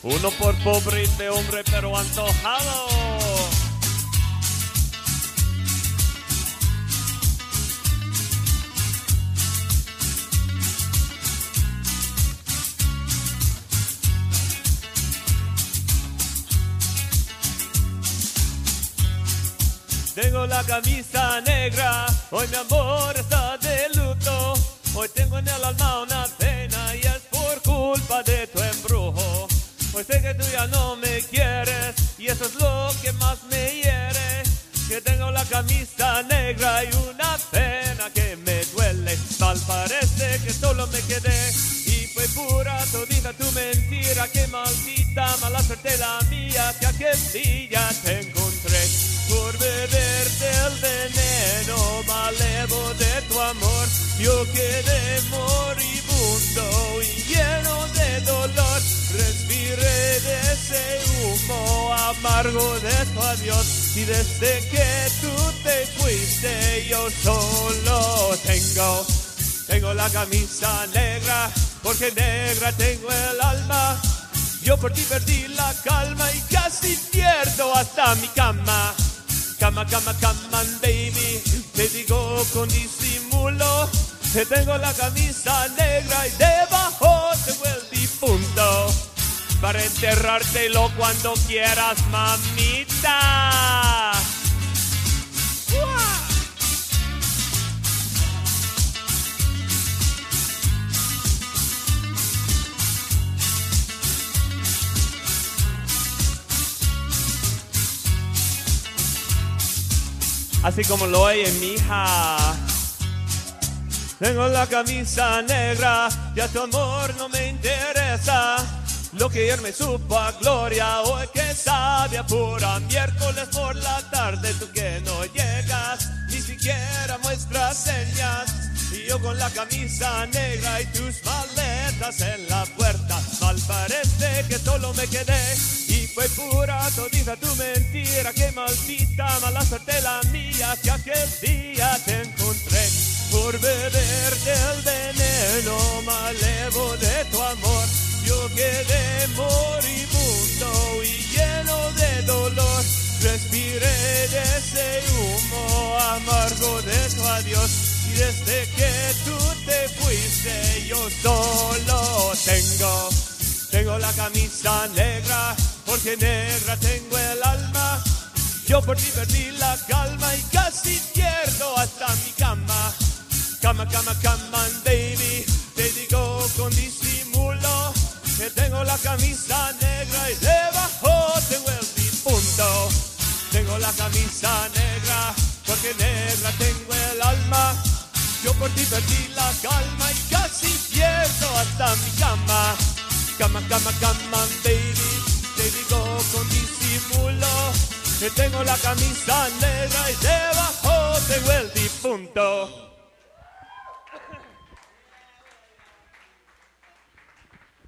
Uno por pobre este hombre pero antojado. Tengo la camisa negra, hoy mi amor está de luto. Hoy tengo en el alma una pena y es por culpa de tu embrujo. Hoy sé que tú ya no me quieres y eso es lo que más me hiere. Que tengo la camisa negra y una pena que me duele. Tal parece que solo me quedé y fue pura todita tu mentira. Qué maldita mala suerte la mía que aquel día te encontré. Por beberte el veneno malevo de tu amor, yo quedé moribundo y lleno de dolor. Respiré de ese humo amargo de tu adiós y desde que tú te fuiste yo solo tengo la camisa negra, porque negra tengo el alma. Yo por ti perdí la calma y casi pierdo hasta mi cama. Cama, cama, cama, baby, te digo con disimulo, que tengo la camisa negra y debajo tengo el difunto, para enterrártelo cuando quieras, mamita. Así como lo oye, mija. Tengo la camisa negra, ya tu amor no me interesa. Lo que ayer me supo a gloria, hoy que sabe a pura. Miércoles por la tarde, tú que no llegas, ni siquiera muestras señas. Y yo con la camisa negra y tus maletas en la puerta. Mal parece que solo me quedé y fue pura todita tu mentira. Qué maldita mala suerte la mía que aquel día te encontré. Por beber del veneno malevo de tu amor, yo quedé moribundo y lleno de dolor. Respiré de ese humo amargo de tu adiós y desde que tú te fuiste yo solo tengo la camisa negra, porque negra tengo el alma. Yo por ti perdí la calma y casi pierdo hasta mi cama. Cama, cama, cama, baby, te digo con disimulo, que tengo la camisa negra y debajo tengo el difunto. Tengo la camisa negra, porque negra tengo el alma. Yo por ti perdí la calma y casi pierdo hasta mi cama. Cama, cama, cama, baby, te digo con disimulo, que tengo la camisa negra y debajo tengo el difunto.